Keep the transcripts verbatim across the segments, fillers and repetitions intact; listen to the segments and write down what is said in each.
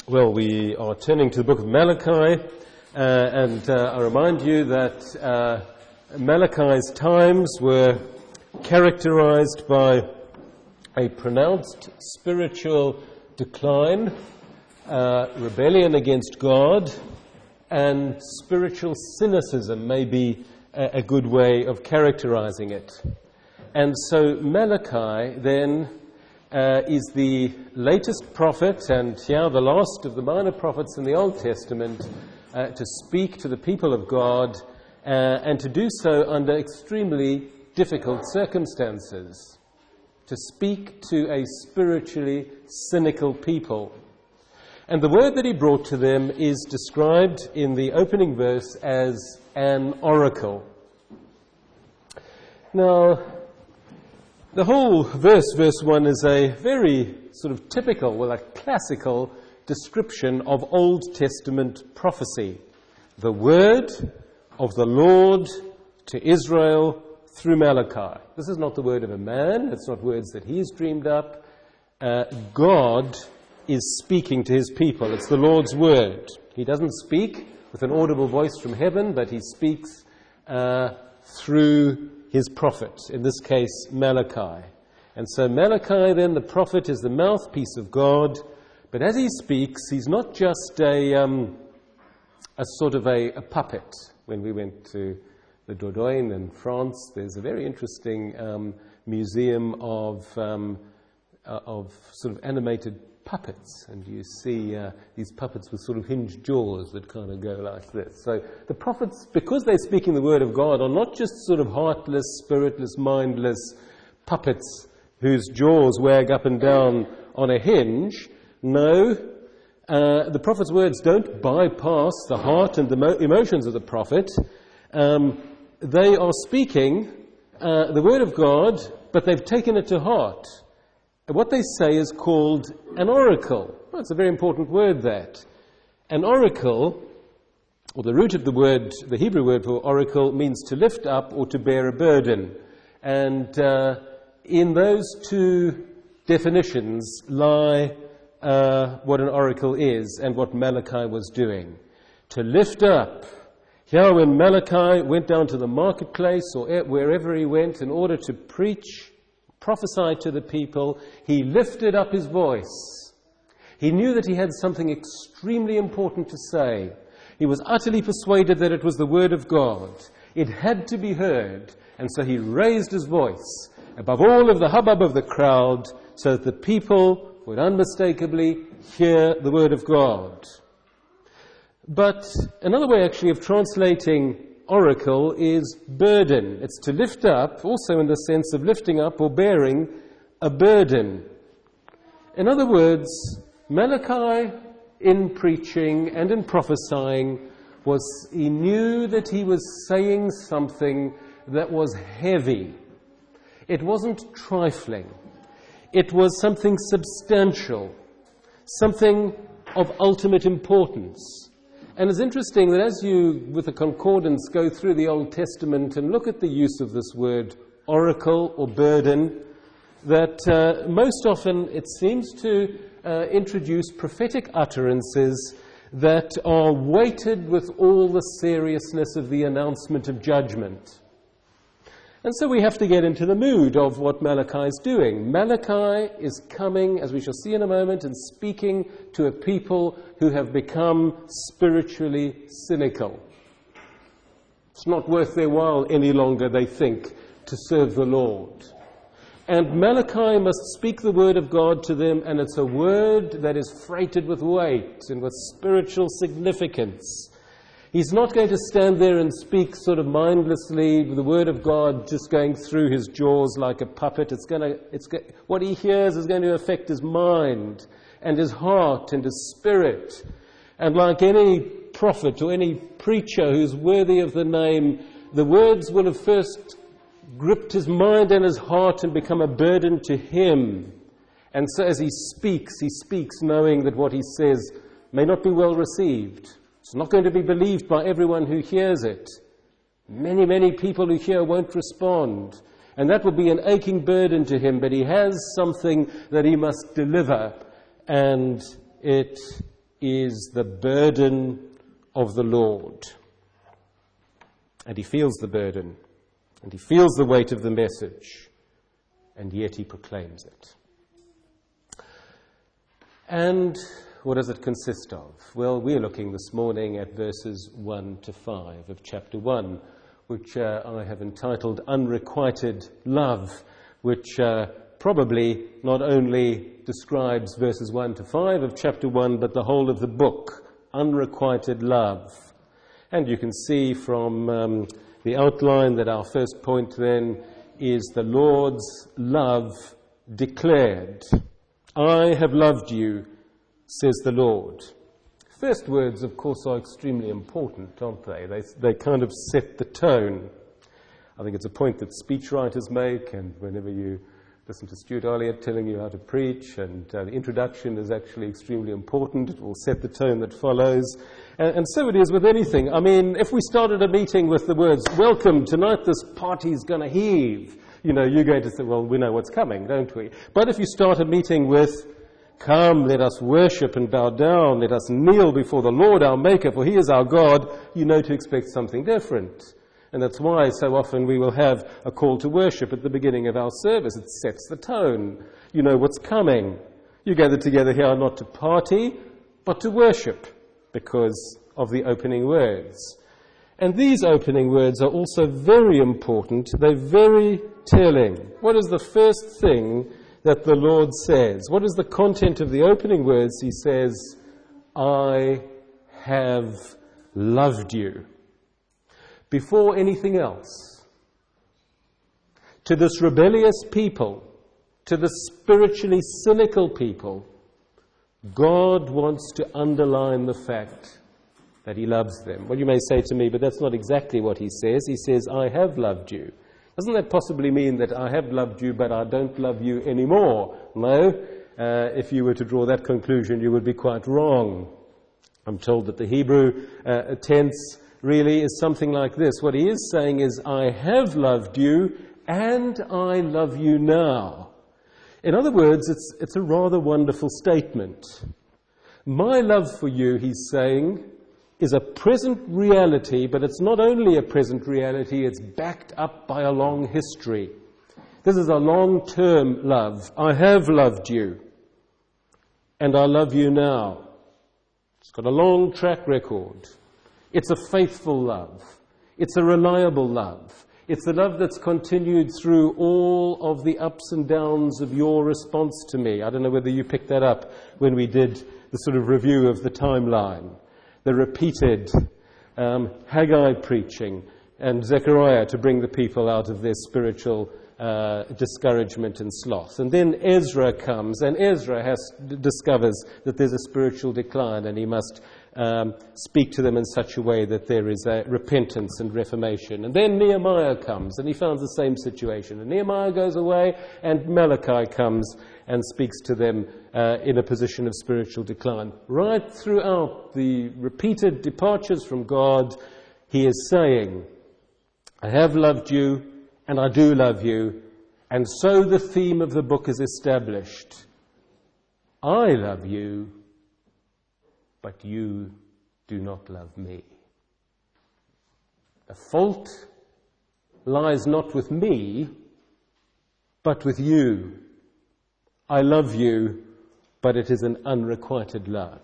Well, we are turning to the book of Malachi, uh, and uh, I remind you that uh, Malachi's times were characterized by a pronounced spiritual decline, uh, rebellion against God, and spiritual cynicism may be a, a good way of characterizing it. And so Malachi then Uh, is the latest prophet, and here the last of the minor prophets in the Old Testament, uh, to speak to the people of God, uh, and to do so under extremely difficult circumstances, to speak to a spiritually cynical people. And the word that he brought to them is described in the opening verse as an oracle. Now, the whole verse, verse one, is a very sort of typical, well, a classical description of Old Testament prophecy. The word of the Lord to Israel through Malachi. This is not the word of a man. It's not words that he's dreamed up. Uh, God is speaking to his people. It's the Lord's word. He doesn't speak with an audible voice from heaven, but he speaks uh, through his prophet, in this case Malachi. And so Malachi then, the prophet, is the mouthpiece of God, but as he speaks, he's not just a um, a sort of a, a puppet. When we went to the Dordogne in France, there's a very interesting um, museum of um, uh, of sort of animated puppets, and you see uh, these puppets with sort of hinged jaws that kind of go like this. So the prophets, because they're speaking the word of God, are not just sort of heartless, spiritless, mindless puppets whose jaws wag up and down on a hinge. No, uh, the prophet's words don't bypass the heart and the mo- emotions of the prophet. Um, they are speaking uh, the word of God, but they've taken it to heart. What they say is called an oracle. Well, it's a very important word, that. An oracle, or the root of the word, the Hebrew word for oracle, means to lift up or to bear a burden. And uh, in those two definitions lie uh, what an oracle is and what Malachi was doing. To lift up. Here, when Malachi went down to the marketplace or wherever he went in order to preach, prophesied to the people, he lifted up his voice. He knew that he had something extremely important to say. He was utterly persuaded that it was the word of God. It had to be heard, and so he raised his voice above all of the hubbub of the crowd so that the people would unmistakably hear the word of God. But another way actually of translating oracle is burden. It's to lift up, also in the sense of lifting up or bearing a burden. In other words, Malachi, in preaching and in prophesying, was he knew that he was saying something that was heavy. It wasn't trifling. It was something substantial, something of ultimate importance. And it's interesting that as you, with a concordance, go through the Old Testament and look at the use of this word oracle or burden, that uh, most often it seems to uh, introduce prophetic utterances that are weighted with all the seriousness of the announcement of judgment. And so we have to get into the mood of what Malachi is doing. Malachi is coming, as we shall see in a moment, and speaking to a people who have become spiritually cynical. It's not worth their while any longer, they think, to serve the Lord. And Malachi must speak the word of God to them, and it's a word that is freighted with weight and with spiritual significance. He's not going to stand there and speak sort of mindlessly with the word of God just going through his jaws like a puppet. It's going to, it's go, what he hears is going to affect his mind and his heart and his spirit. And like any prophet or any preacher who's worthy of the name, the words will have first gripped his mind and his heart and become a burden to him. And so as he speaks, he speaks knowing that what he says may not be well received. It's not going to be believed by everyone who hears it. Many, many people who hear won't respond. And that will be an aching burden to him, but he has something that he must deliver. And it is the burden of the Lord. And he feels the burden, and he feels the weight of the message, and yet he proclaims it. And what does it consist of? Well, we're looking this morning at verses one to five of chapter one, which uh, I have entitled Unrequited Love, which uh, probably not only describes verses one to five of chapter one, but the whole of the book, Unrequited Love. And you can see from um, the outline that our first point then is the Lord's love declared. I have loved you, says the Lord. First words, of course, are extremely important, aren't they? They, they kind of set the tone. I think it's a point that speechwriters make, and whenever you listen to Stuart Elliott telling you how to preach, and uh, the introduction is actually extremely important. It will set the tone that follows. And, and so it is with anything. I mean, if we started a meeting with the words, welcome, tonight this party's going to heave, you know, you're going to say, well, we know what's coming, don't we? But if you start a meeting with, come, let us worship and bow down, let us kneel before the Lord our Maker, for he is our God, you know to expect something different. And that's why so often we will have a call to worship at the beginning of our service. It sets the tone. You know what's coming. You gather together here not to party, but to worship, because of the opening words. And these opening words are also very important. They're very telling. What is the first thing that the Lord says? What is the content of the opening words? He says, I have loved you. Before anything else, to this rebellious people, to the spiritually cynical people, God wants to underline the fact that he loves them. Well, you may say to me, but that's not exactly what he says. He says, I have loved you. Doesn't that possibly mean that I have loved you, but I don't love you anymore? No. Uh, if you were to draw that conclusion, you would be quite wrong. I'm told that the Hebrew uh, tense really is something like this. What he is saying is, I have loved you, and I love you now. In other words, it's, it's a rather wonderful statement. My love for you, he's saying, is a present reality, but it's not only a present reality, it's backed up by a long history. This is a long-term love. I have loved you, and I love you now. It's got a long track record. It's a faithful love. It's a reliable love. It's a love that's continued through all of the ups and downs of your response to me. I don't know whether you picked that up when we did the sort of review of the timeline. The repeated um, Haggai preaching and Zechariah to bring the people out of their spiritual uh, discouragement and sloth. And then Ezra comes, and Ezra has discovers that there's a spiritual decline, and he must um, speak to them in such a way that there is a repentance and reformation. And then Nehemiah comes, and he finds the same situation. And Nehemiah goes away, and Malachi comes and speaks to them uh, in a position of spiritual decline. Right throughout the repeated departures from God, he is saying, I have loved you, and I do love you. And so the theme of the book is established. I love you, but you do not love me. The fault lies not with me, but with you. I love you, but it is an unrequited love.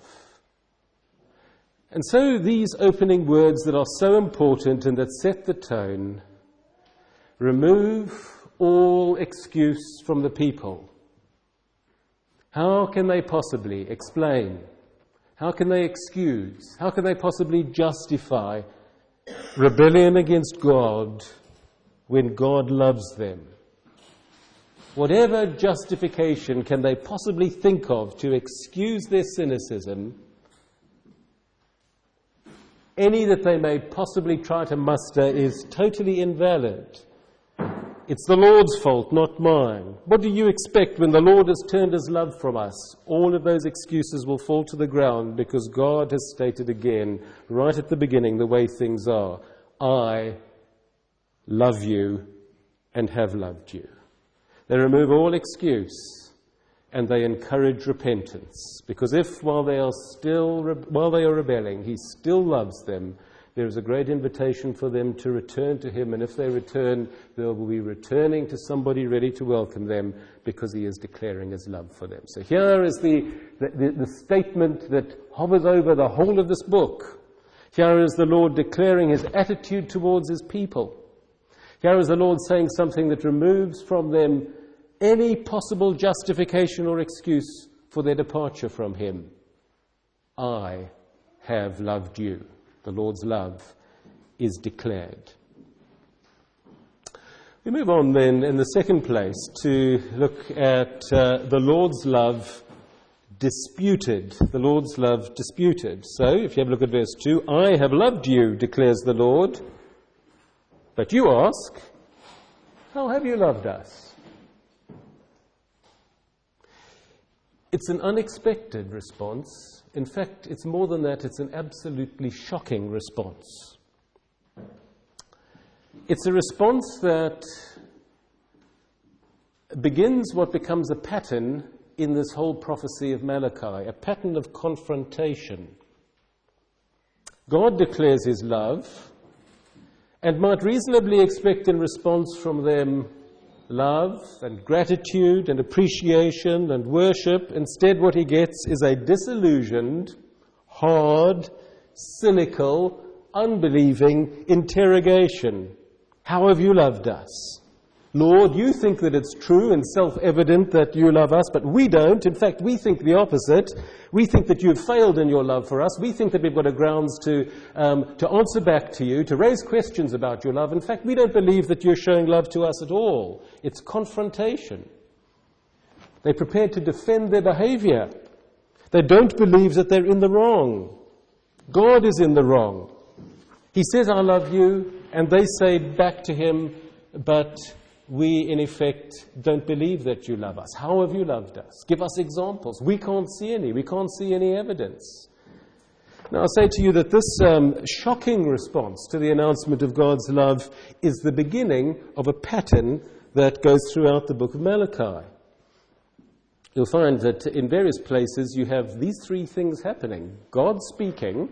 And so these opening words that are so important and that set the tone remove all excuse from the people. How can they possibly explain? How can they excuse? How can they possibly justify rebellion against God when God loves them? Whatever justification can they possibly think of to excuse their cynicism, any that they may possibly try to muster is totally invalid. It's the Lord's fault, not mine. What do you expect when the Lord has turned his love from us? All of those excuses will fall to the ground because God has stated again, right at the beginning, the way things are. I love you and have loved you. They remove all excuse. and they encourage repentance. Because if, while they are still re- while they are rebelling, he still loves them, there is a great invitation for them to return to him, and if they return, they will be returning to somebody ready to welcome them, because he is declaring his love for them. So here is the, the, the, the statement that hovers over the whole of this book. Here is the Lord declaring his attitude towards his people. Here is the Lord saying something that removes from them any possible justification or excuse for their departure from him. I have loved you. The Lord's love is declared. We move on then in the second place to look at uh, the Lord's love disputed. The Lord's love disputed. So, if you have a look at verse two, I have loved you, declares the Lord. But you ask, how have you loved us? It's an unexpected response. In fact, it's more than that, it's an absolutely shocking response. It's a response that begins what becomes a pattern in this whole prophecy of Malachi, a pattern of confrontation. God declares his love and might reasonably expect in response from them love and gratitude and appreciation and worship. Instead, what he gets is a disillusioned, hard, cynical, unbelieving interrogation. How have you loved us? Lord, you think that it's true and self-evident that you love us, but we don't. In fact, we think the opposite. We think that you've failed in your love for us. We think that we've got a grounds to, um, to answer back to you, to raise questions about your love. In fact, we don't believe that you're showing love to us at all. It's confrontation. They're prepared to defend their behavior. They don't believe that they're in the wrong. God is in the wrong. He says, I love you, and they say back to him, but we, in effect, don't believe that you love us. How have you loved us? Give us examples. We can't see any. We can't see any evidence. Now, I say to you that this um, shocking response to the announcement of God's love is the beginning of a pattern that goes throughout the book of Malachi. You'll find that in various places you have these three things happening. God speaking,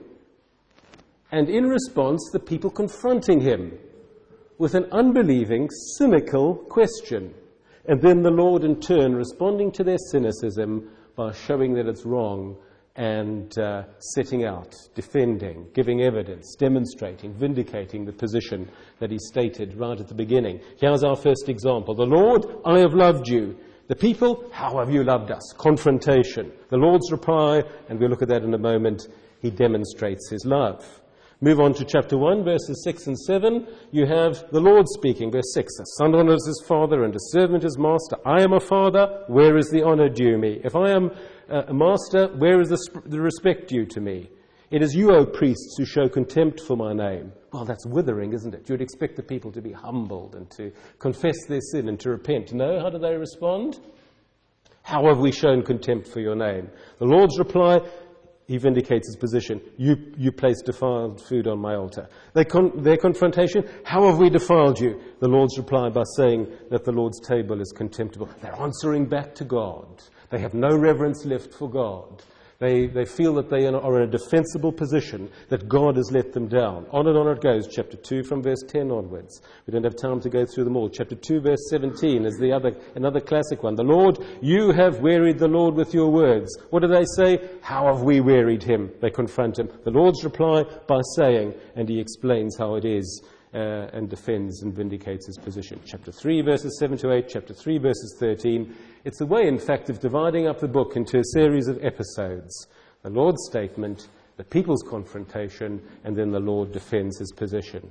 and in response, the people confronting him with an unbelieving, cynical question. And then the Lord, in turn, responding to their cynicism by showing that it's wrong and uh, setting out, defending, giving evidence, demonstrating, vindicating the position that he stated right at the beginning. Here's our first example. The Lord, I have loved you. The people, how have you loved us? Confrontation. The Lord's reply, and we'll look at that in a moment, he demonstrates his love. Move on to chapter one, verses six and seven. You have the Lord speaking, verse six. A son honors his father and a servant his master. I am a father, where is the honor due me? If I am a master, where is the, the respect due to me? It is you, O priests, who show contempt for my name. Well, that's withering, isn't it? You'd expect the people to be humbled and to confess their sin and to repent. No, how do they respond? How have we shown contempt for your name? The Lord's reply, he vindicates his position. You, you place defiled food on my altar. They con- their confrontation, how have we defiled you? The Lord's reply by saying that the Lord's table is contemptible. They're answering back to God. They have no reverence left for God. They, they feel that they are in a defensible position, that God has let them down. On and on it goes, chapter two from verse ten onwards. We don't have time to go through them all. Chapter two, verse seventeen is the other, another classic one. The Lord, you have wearied the Lord with your words. What do they say? How have we wearied him? They confront him. The Lord's reply by saying, and he explains how it is, uh, and defends and vindicates his position. Chapter three, verses seven to eight, chapter three, verses thirteen. It's a way, in fact, of dividing up the book into a series of episodes. The Lord's statement, the people's confrontation, and then the Lord defends his position.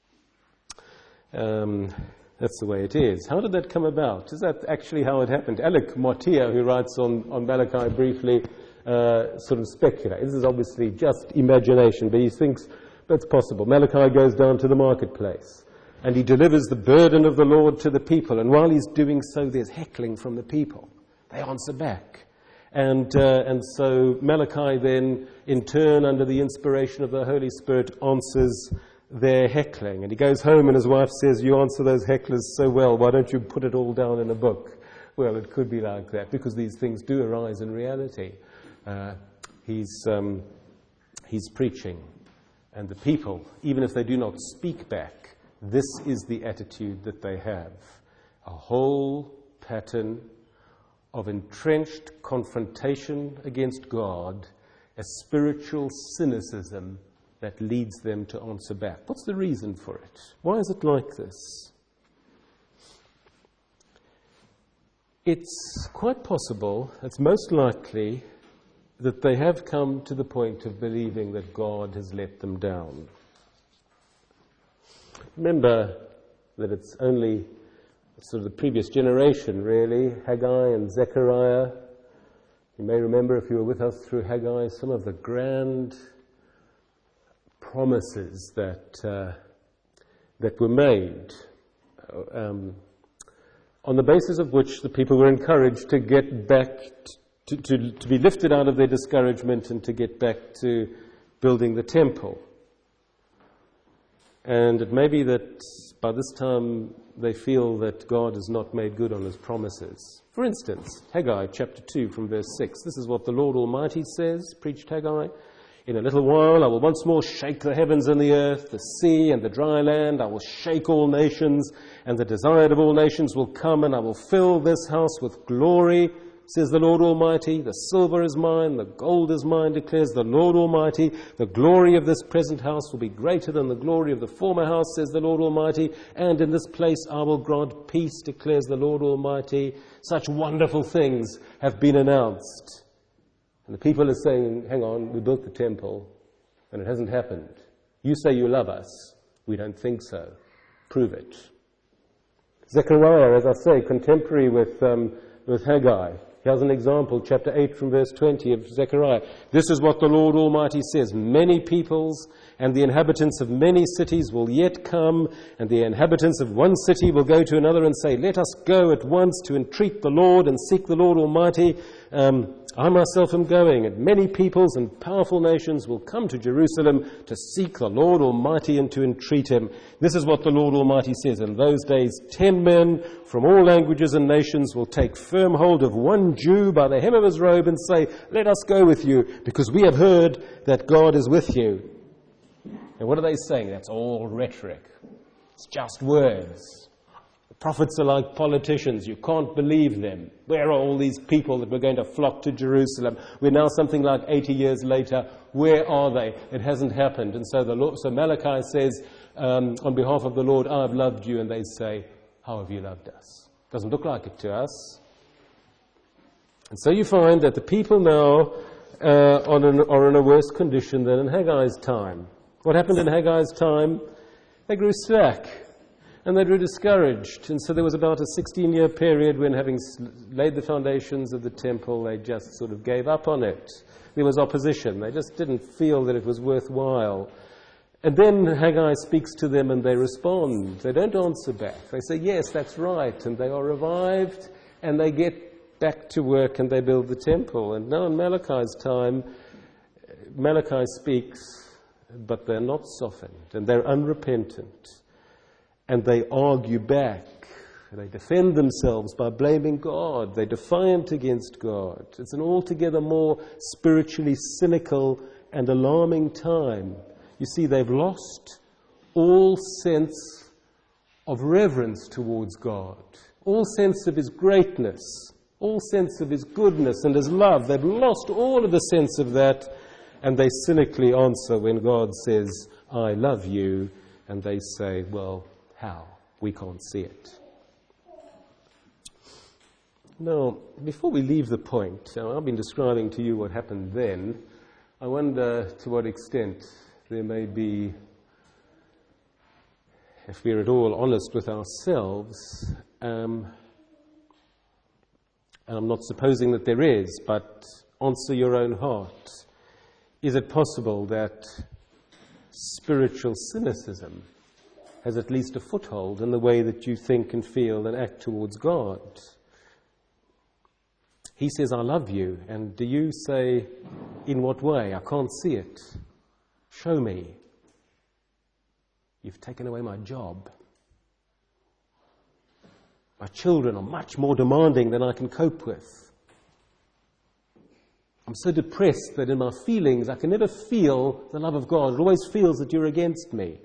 Um, that's the way it is. How did that come about? Is that actually how it happened? Alec Martia, who writes on, on Malachi briefly, uh, sort of speculates. This is obviously just imagination, but he thinks that's possible. Malachi goes down to the marketplace, and he delivers the burden of the Lord to the people. And while he's doing so, there's heckling from the people. They answer back. And uh, and so Malachi then, in turn, under the inspiration of the Holy Spirit, answers their heckling. And he goes home and his wife says, you answer those hecklers so well, why don't you put it all down in a book? Well, it could be like that, because these things do arise in reality. Uh, he's, um, he's preaching, and the people, even if they do not speak back, this is the attitude that they have. A whole pattern of entrenched confrontation against God, a spiritual cynicism that leads them to answer back. What's the reason for it? Why is it like this? It's quite possible, it's most likely, that they have come to the point of believing that God has let them down. Remember that it's only sort of the previous generation, really, Haggai and Zechariah. You may remember, if you were with us through Haggai, some of the grand promises that uh, that were made, um, on the basis of which the people were encouraged to get back, to, to, to be lifted out of their discouragement and to get back to building the temple. And it may be that by this time they feel that God has not made good on his promises. For instance, Haggai chapter two from verse six. This is what the Lord Almighty says, preached Haggai. In a little while I will once more shake the heavens and the earth, the sea and the dry land. I will shake all nations, and the desired of all nations will come, and I will fill this house with glory, says the Lord Almighty. The silver is mine, the gold is mine, declares the Lord Almighty. The glory of this present house will be greater than the glory of the former house, says the Lord Almighty. And in this place I will grant peace, declares the Lord Almighty. Such wonderful things have been announced. And the people are saying, hang on, we built the temple, and it hasn't happened. You say you love us. We don't think so. Prove it. Zechariah, as I say, contemporary with, um, with Haggai. Here's an example, chapter eight from verse twenty of Zechariah. This is what the Lord Almighty says. Many peoples and the inhabitants of many cities will yet come, and the inhabitants of one city will go to another and say, let us go at once to entreat the Lord and seek the Lord Almighty. Um, I myself am going, and many peoples and powerful nations will come to Jerusalem to seek the Lord Almighty and to entreat him. This is what the Lord Almighty says. In those days, ten men from all languages and nations will take firm hold of one Jew by the hem of his robe and say, let us go with you, because we have heard that God is with you. And what are they saying? That's all rhetoric. It's just words. The prophets are like politicians. You can't believe them. Where are all these people that were going to flock to Jerusalem? We're now something like eighty years later. Where are they? It hasn't happened. And so, the Lord, so Malachi says, um, on behalf of the Lord, I have loved you. And they say, how have you loved us? Doesn't look like it to us. And so you find that the people now uh, are, in, are in a worse condition than in Haggai's time. What happened in Haggai's time? They grew slack, and they grew discouraged. And so there was about a sixteen-year period when, having laid the foundations of the temple, they just sort of gave up on it. There was opposition. They just didn't feel that it was worthwhile. And then Haggai speaks to them, and they respond. They don't answer back. They say, yes, that's right. And they are revived, and they get back to work, and they build the temple. And now in Malachi's time, Malachi speaks, but they're not softened, and they're unrepentant, and they argue back. They defend themselves by blaming God. They're defiant against God. It's an altogether more spiritually cynical and alarming time. You see, they've lost all sense of reverence towards God, all sense of his greatness, all sense of his goodness and his love. They've lost all of the sense of that. And they cynically answer when God says, I love you. And they say, well, how? We can't see it. Now, before we leave the point, now I've been describing to you what happened then. I wonder to what extent there may be, if we're at all honest with ourselves, um, and I'm not supposing that there is, but answer your own heart. Is it possible that spiritual cynicism has at least a foothold in the way that you think and feel and act towards God? He says, I love you. And do you say, in what way? I can't see it. Show me. You've taken away my job. My children are much more demanding than I can cope with. I'm so depressed that in my feelings I can never feel the love of God. It always feels that you're against me.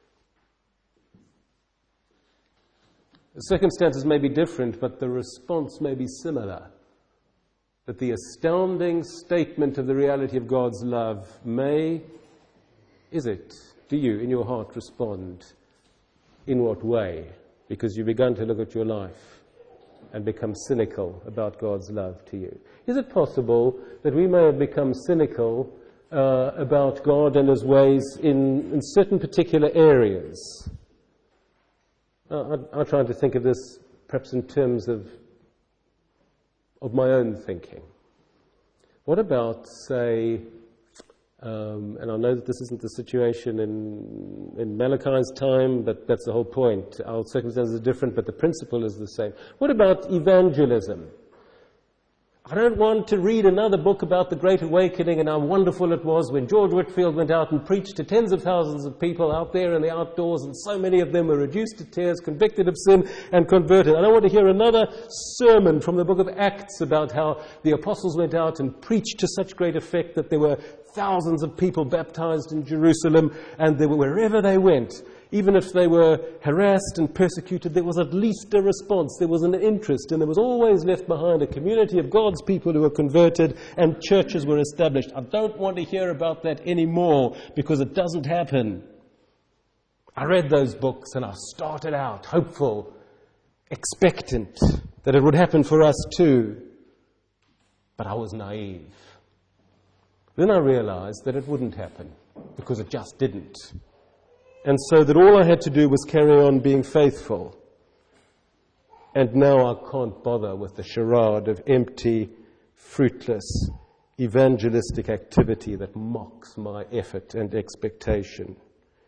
The circumstances may be different, but the response may be similar. That the astounding statement of the reality of God's love may, is it, do you in your heart respond? In what way? Because you've begun to look at your life and become cynical about God's love to you. Is it possible that we may have become cynical uh, about God and His ways in, in certain particular areas? Uh, I, I try to think of this perhaps in terms of, of my own thinking. What about, say, Um, and I know that this isn't the situation in, in Malachi's time, but that's the whole point. Our circumstances are different, but the principle is the same. What about evangelism? I don't want to read another book about the Great Awakening and how wonderful it was when George Whitefield went out and preached to tens of thousands of people out there in the outdoors, and so many of them were reduced to tears, convicted of sin, and converted. I don't want to hear another sermon from the book of Acts about how the apostles went out and preached to such great effect that there were thousands of people baptized in Jerusalem, and they were, wherever they went, even if they were harassed and persecuted, there was at least a response, there was an interest, and there was always left behind a community of God's people who were converted and churches were established. I don't want to hear about that anymore because it doesn't happen. I read those books and I started out hopeful, expectant that it would happen for us too, but I was naive. Then I realized that it wouldn't happen because it just didn't. And so that all I had to do was carry on being faithful. And now I can't bother with the charade of empty, fruitless, evangelistic activity that mocks my effort and expectation.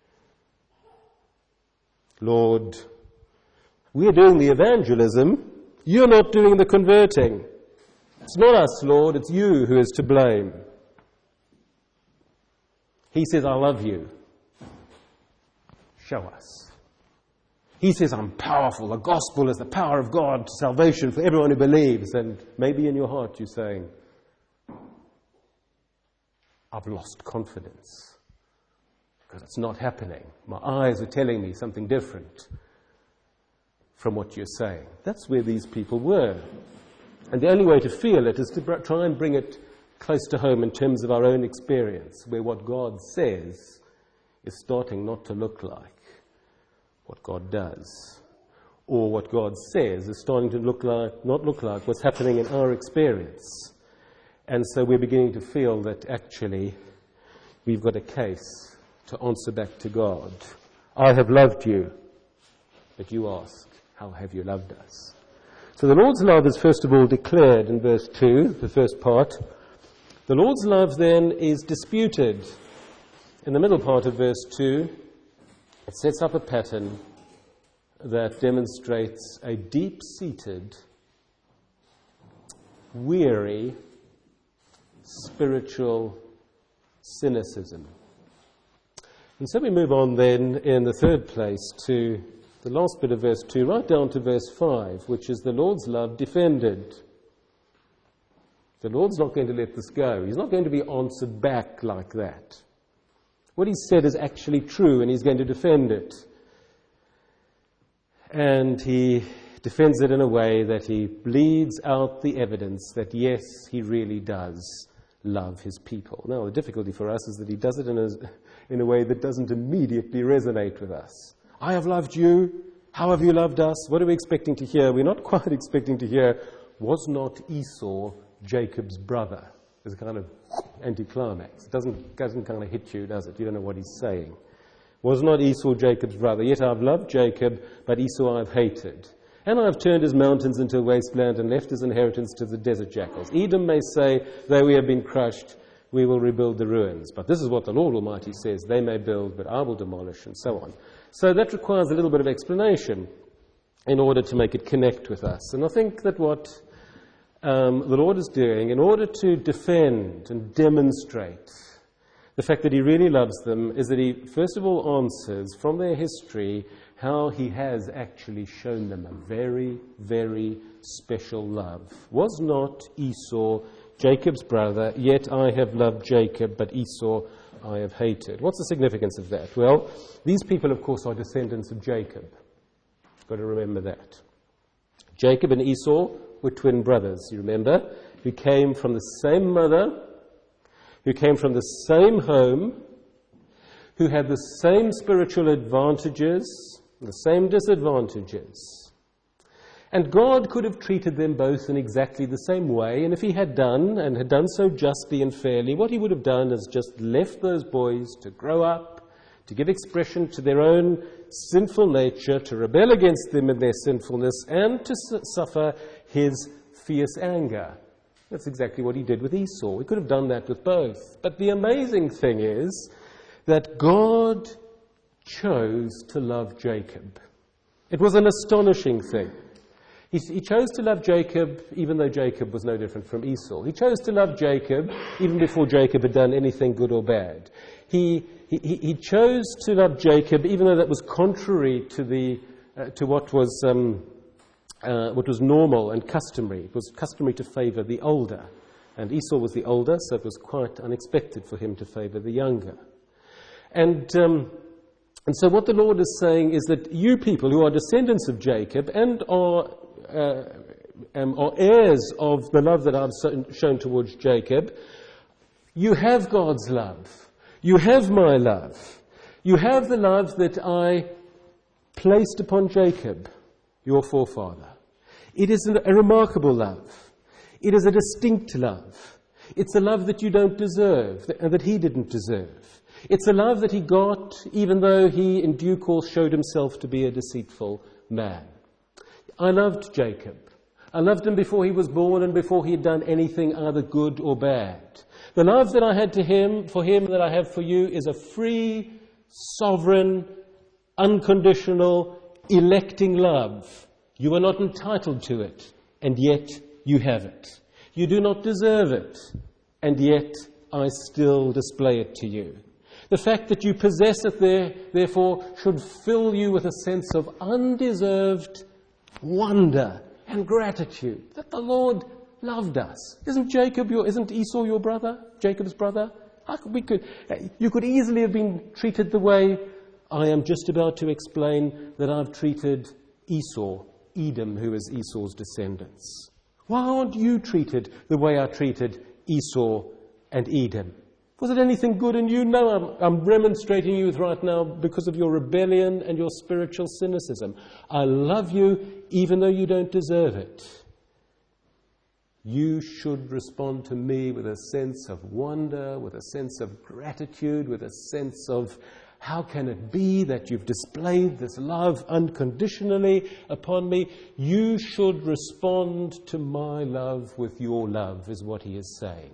Lord, we're doing the evangelism. You're not doing the converting. It's not us, Lord. It's you who is to blame. He says, I love you. Show us. He says, I'm powerful. The gospel is the power of God to salvation for everyone who believes. And maybe in your heart you're saying, I've lost confidence because it's not happening. My eyes are telling me something different from what you're saying. That's where these people were. And the only way to feel it is to br- try and bring it close to home in terms of our own experience, where what God says is starting not to look like what God does, or what God says is starting to look like, not look like what's happening in our experience. And so we're beginning to feel that actually we've got a case to answer back to God. I have loved you, but you ask, how have you loved us? So the Lord's love is first of all declared in verse two, the first part. The Lord's love then is disputed. In the middle part of verse two, it sets up a pattern that demonstrates a deep-seated, weary, spiritual cynicism. And so we move on then in the third place to the last bit of verse two, right down to verse five, which is the Lord's love defended. The Lord's not going to let this go. He's not going to be answered back like that. What he said is actually true, and he's going to defend it. And he defends it in a way that he bleeds out the evidence that, yes, he really does love his people. Now, the difficulty for us is that he does it in a, in a way that doesn't immediately resonate with us. I have loved you. How have you loved us? What are we expecting to hear? We're not quite expecting to hear, was not Esau Jacob's brother? There's a kind of anticlimax. It doesn't, doesn't kind of hit you, does it? You don't know what he's saying. Was not Esau Jacob's brother? Yet I've loved Jacob, but Esau I've hated. And I've turned his mountains into a wasteland and left his inheritance to the desert jackals. Edom may say, though we have been crushed, we will rebuild the ruins. But this is what the Lord Almighty says, they may build, but I will demolish, and so on. So that requires a little bit of explanation in order to make it connect with us. And I think that what um, the Lord is doing, in order to defend and demonstrate The fact that he really loves them is that he, first of all, answers from their history how he has actually shown them a very, very special love. Was not Esau Jacob's brother, yet I have loved Jacob, but Esau I have hated. What's the significance of that? Well, these people, of course, are descendants of Jacob. You've got to remember that. Jacob and Esau were twin brothers, you remember, who came from the same mother, who came from the same home, who had the same spiritual advantages, the same disadvantages. And God could have treated them both in exactly the same way, and if he had done, and had done so justly and fairly, what he would have done is just left those boys to grow up, to give expression to their own sinful nature, to rebel against them in their sinfulness, and to su- suffer his fierce anger. That's exactly what he did with Esau. He could have done that with both. But the amazing thing is that God chose to love Jacob. It was an astonishing thing. He, he chose to love Jacob even though Jacob was no different from Esau. He chose to love Jacob even before Jacob had done anything good or bad. He, he, he chose to love Jacob even though that was contrary to, the, uh, to what was... Um, Uh, what was normal and customary. It was customary to favor the older. And Esau was the older, so it was quite unexpected for him to favor the younger. And, um, and so what the Lord is saying is that you people who are descendants of Jacob and are, uh, um, are heirs of the love that I've so, shown towards Jacob, you have God's love. You have my love. You have the love that I placed upon Jacob, your forefather. It is a remarkable love. It is a distinct love. It's a love that you don't deserve, and that he didn't deserve. It's a love that he got even though he in due course showed himself to be a deceitful man. I loved Jacob. I loved him before he was born and before he had done anything either good or bad. The love that I had to him, for him, that I have for you is a free, sovereign, unconditional, electing love. You are not entitled to it, and yet you have it. You do not deserve it, and yet I still display it to you. The fact that you possess it there, therefore, should fill you with a sense of undeserved wonder and gratitude that the Lord loved us. Isn't Jacob your, isn't Esau your brother? Jacob's brother? How could we could, you could easily have been treated the way I am just about to explain that I've treated Esau, Edom, who is Esau's descendants. Why aren't you treated the way I treated Esau and Edom? Was it anything good in you? No, I'm, I'm remonstrating you right now because of your rebellion and your spiritual cynicism. I love you even though you don't deserve it. You should respond to me with a sense of wonder, with a sense of gratitude, with a sense of how can it be that you've displayed this love unconditionally upon me? You should respond to my love with your love, is what he is saying.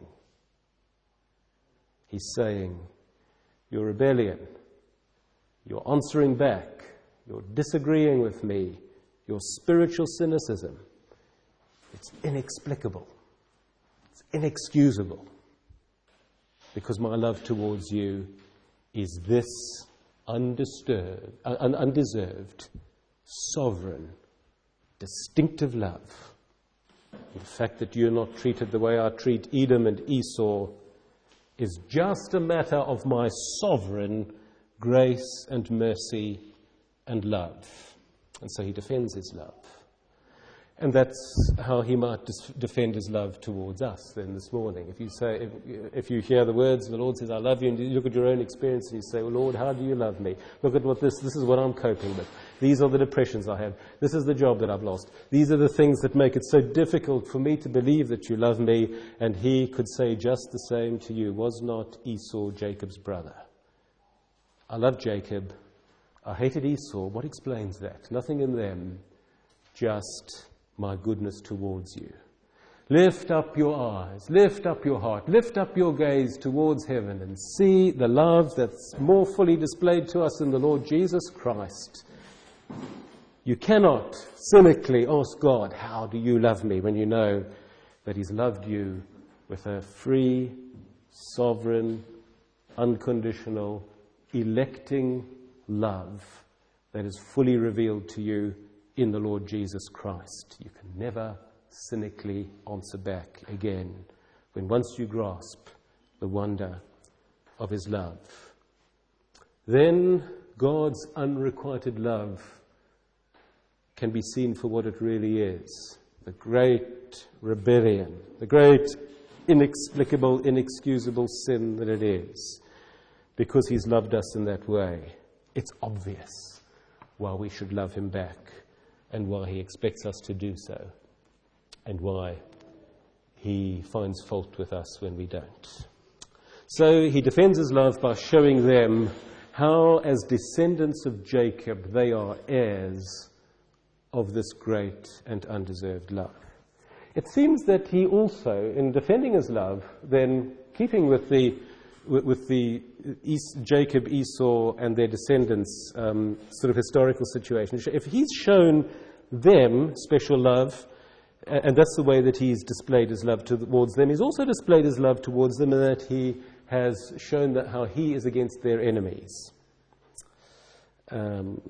He's saying, your rebellion, your answering back, your disagreeing with me, your spiritual cynicism, it's inexplicable. It's inexcusable. Because my love towards you is this undisturbed, un- undeserved, sovereign, distinctive love. The fact that you're not treated the way I treat Edom and Esau is just a matter of my sovereign grace and mercy and love. And so he defends his love. And that's how he might dis- defend his love towards us then this morning. If you say, if, if you hear the words, the Lord says, I love you, and you look at your own experience and you say, well, Lord, how do you love me? Look at what this, this is what I'm coping with. These are the depressions I have. This is the job that I've lost. These are the things that make it so difficult for me to believe that you love me. And he could say just the same to you. Was not Esau Jacob's brother? I love Jacob. I hated Esau. What explains that? Nothing in them, just my goodness towards you. Lift up your eyes, lift up your heart, lift up your gaze towards heaven and see the love that's more fully displayed to us in the Lord Jesus Christ. You cannot cynically ask God, how do you love me, when you know that he's loved you with a free, sovereign, unconditional, electing love that is fully revealed to you in the Lord Jesus Christ. You can never cynically answer back again when once you grasp the wonder of his love. Then God's unrequited love can be seen for what it really is. The great rebellion, the great inexplicable, inexcusable sin that it is. Because he's loved us in that way, it's obvious why we should love him back and why he expects us to do so and why he finds fault with us when we don't. So he defends his love by showing them how, as descendants of Jacob, they are heirs of this great and undeserved love. It seems that he also, in defending his love, then keeping with the with, with the Es- Jacob, Esau, and their descendants um, sort of historical situation, if he's shown them special love, and that's the way that he's displayed his love towards them, he's also displayed his love towards them in that he has shown that how he is against their enemies. Um,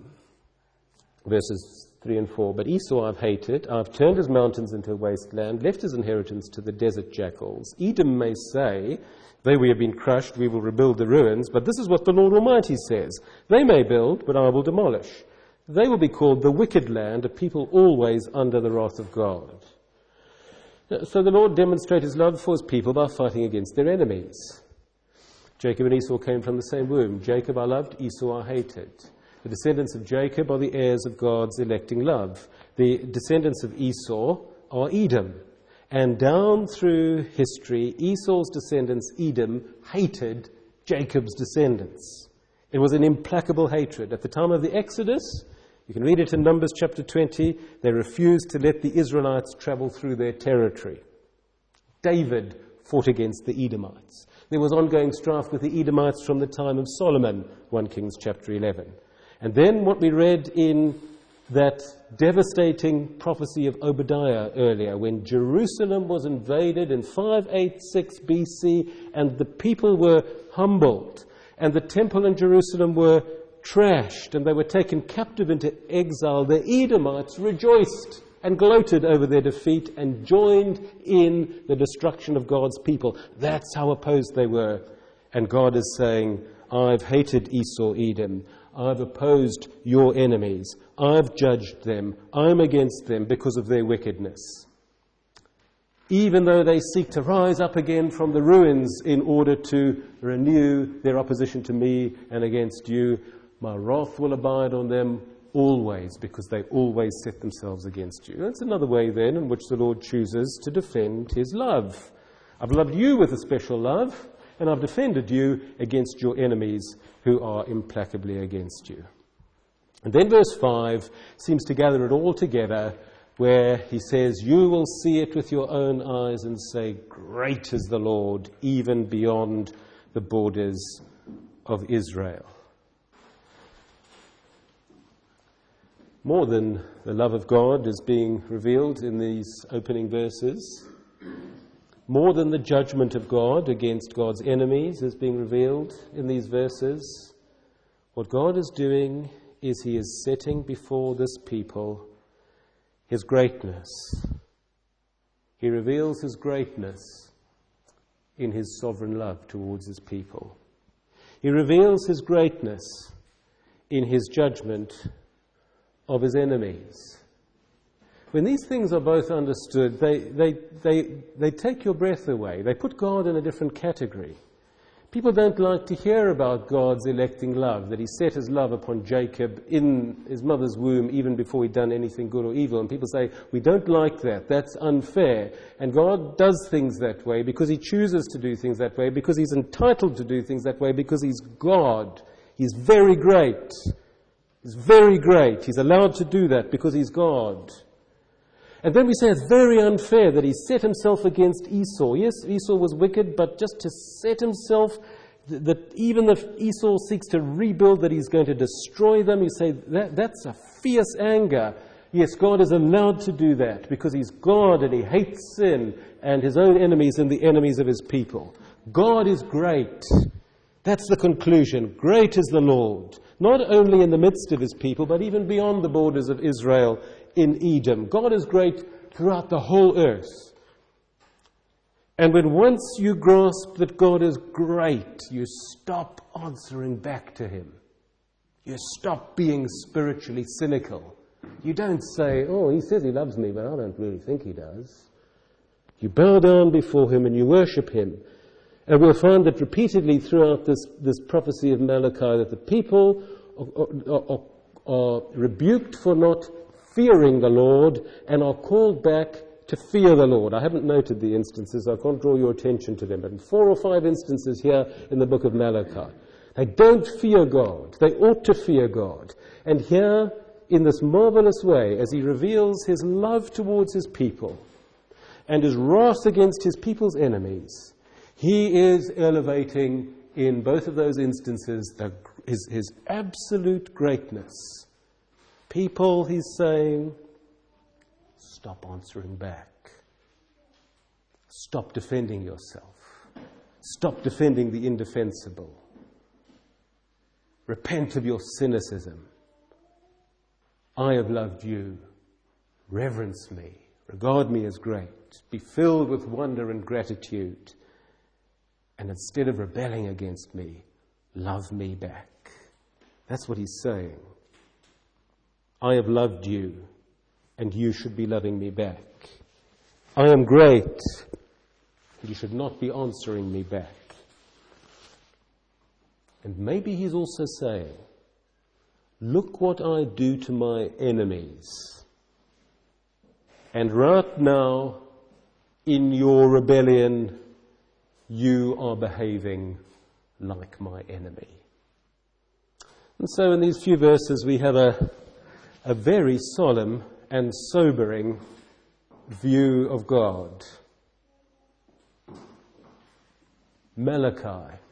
verses three and four. But Esau I've hated. I've turned his mountains into a wasteland, left his inheritance to the desert jackals. Edom may say, though we have been crushed, we will rebuild the ruins. But this is what the Lord Almighty says. They may build, but I will demolish. They will be called the wicked land, a people always under the wrath of God. So the Lord demonstrated his love for his people by fighting against their enemies. Jacob and Esau came from the same womb. Jacob I loved, Esau I hated. The descendants of Jacob are the heirs of God's electing love. The descendants of Esau are Edom. And down through history, Esau's descendants, Edom, hated Jacob's descendants. It was an implacable hatred. At the time of the Exodus, you can read it in Numbers chapter twenty, they refused to let the Israelites travel through their territory. David fought against the Edomites. There was ongoing strife with the Edomites from the time of Solomon, First Kings chapter eleven. And then what we read in that devastating prophecy of Obadiah earlier, when Jerusalem was invaded in five eighty-six B C and the people were humbled and the temple in Jerusalem were trashed and they were taken captive into exile, the Edomites rejoiced and gloated over their defeat and joined in the destruction of God's people. That's how opposed they were. And God is saying, I've hated Esau, Edom. I've opposed your enemies. I've judged them. I'm against them because of their wickedness. Even though they seek to rise up again from the ruins in order to renew their opposition to me and against you, my wrath will abide on them always, because they always set themselves against you. That's another way then in which the Lord chooses to defend his love. I've loved you with a special love, and I've defended you against your enemies who are implacably against you. And then verse five seems to gather it all together, where he says, you will see it with your own eyes and say, great is the Lord, even beyond the borders of Israel. More than the love of God is being revealed in these opening verses. More than the judgment of God against God's enemies is being revealed in these verses. What God is doing is he is setting before this people his greatness. He reveals his greatness in his sovereign love towards his people. He reveals his greatness in his judgment of his enemies. When these things are both understood, they, they, they, they take your breath away. They put God in a different category. People don't like to hear about God's electing love, that he set his love upon Jacob in his mother's womb even before he'd done anything good or evil. And people say, we don't like that. That's unfair. And God does things that way because he chooses to do things that way, because he's entitled to do things that way, because he's God. He's very great. He's very great. He's allowed to do that because he's God. And then we say it's very unfair that he set himself against Esau. Yes, Esau was wicked, but just to set himself, that even if Esau seeks to rebuild, that he's going to destroy them, you say that that's a fierce anger. Yes, God is allowed to do that because he's God and he hates sin and his own enemies and the enemies of his people. God is great. That's the conclusion. Great is the Lord, not only in the midst of his people, but even beyond the borders of Israel in Edom. God is great throughout the whole earth. And when once you grasp that God is great, you stop answering back to him. You stop being spiritually cynical. You don't say, oh, he says he loves me, but I don't really think he does. You bow down before him and you worship him. And we'll find that repeatedly throughout this, this prophecy of Malachi that the people are, are, are, are rebuked for not fearing the Lord and are called back to fear the Lord. I haven't noted the instances, I can't draw your attention to them, but in four or five instances here in the book of Malachi. They don't fear God. They ought to fear God. And here, in this marvelous way, as he reveals his love towards his people and his wrath against his people's enemies, he is elevating in both of those instances the, his, his absolute greatness. People, he's saying, stop answering back. Stop defending yourself. Stop defending the indefensible. Repent of your cynicism. I have loved you. Reverence me. Regard me as great. Be filled with wonder and gratitude. And instead of rebelling against me, love me back. That's what he's saying. I have loved you, and you should be loving me back. I am great, and you should not be answering me back. And maybe he's also saying, look what I do to my enemies. And right now, in your rebellion, you are behaving like my enemy. And so in these few verses we have a, a very solemn and sobering view of God. Malachi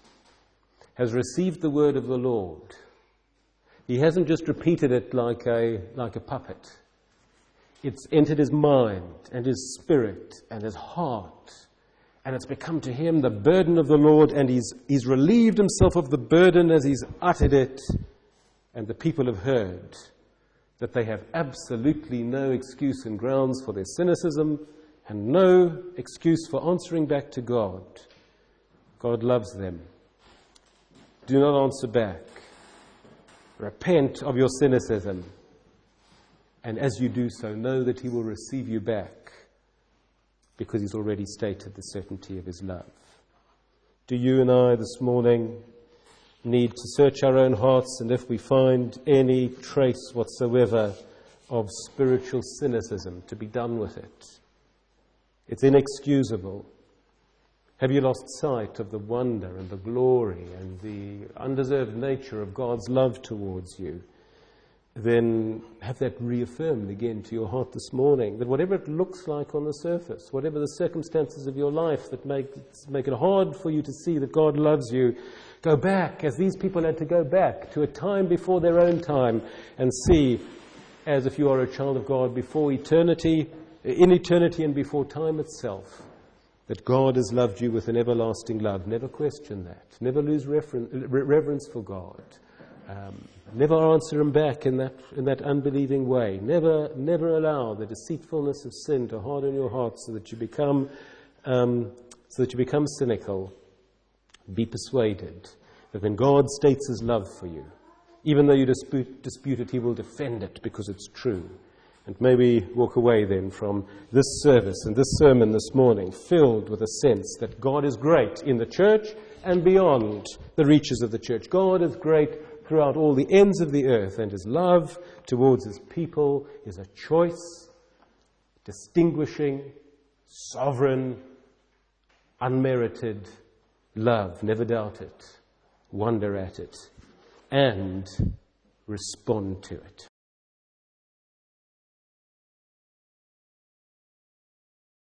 has received the word of the Lord. He hasn't just repeated it like a, like a puppet. It's entered his mind and his spirit and his heart. And it's become to him the burden of the Lord, and he's, he's relieved himself of the burden as he's uttered it. And the people have heard that they have absolutely no excuse and grounds for their cynicism and no excuse for answering back to God. God loves them. Do not answer back. Repent of your cynicism. And as you do so, know that he will receive you back, because he's already stated the certainty of his love. Do you and I this morning need to search our own hearts, and if we find any trace whatsoever of spiritual cynicism, to be done with it? It's inexcusable. Have you lost sight of the wonder and the glory and the undeserved nature of God's love towards you? Then have that reaffirmed again to your heart this morning, that whatever it looks like on the surface, whatever the circumstances of your life that make, make it hard for you to see that God loves you, go back, as these people had to go back, to a time before their own time, and see, as if you are a child of God, before eternity, in eternity and before time itself, that God has loved you with an everlasting love. Never question that. Never lose referen- reverence for God. Um, never answer him back in that in that unbelieving way. Never never allow the deceitfulness of sin to harden your heart so that you become um, so that you become cynical. Be persuaded that when God states his love for you, even though you dispute, dispute it, he will defend it because it's true. And maybe walk away then from this service and this sermon this morning filled with a sense that God is great in the church and beyond the reaches of the church. God is great throughout all the ends of the earth, and his love towards his people is a choice, distinguishing, sovereign, unmerited love. Never doubt it. Wonder at it. And respond to it.